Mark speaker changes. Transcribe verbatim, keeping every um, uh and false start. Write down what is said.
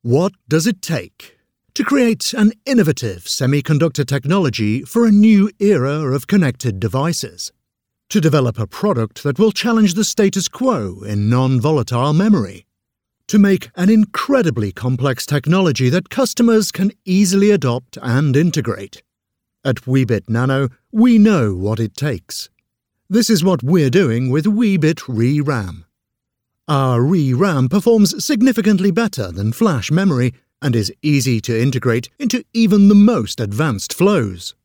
Speaker 1: What does it take to create an innovative semiconductor technology for a new era of connected devices? To develop a product that will challenge the status quo in non-volatile memory? To make an incredibly complex technology that customers can easily adopt and integrate? At Weebit Nano, we know what it takes. This is what we're doing with Weebit ReRAM. Our ReRAM performs significantly better than flash memory and is easy to integrate into even the most advanced flows.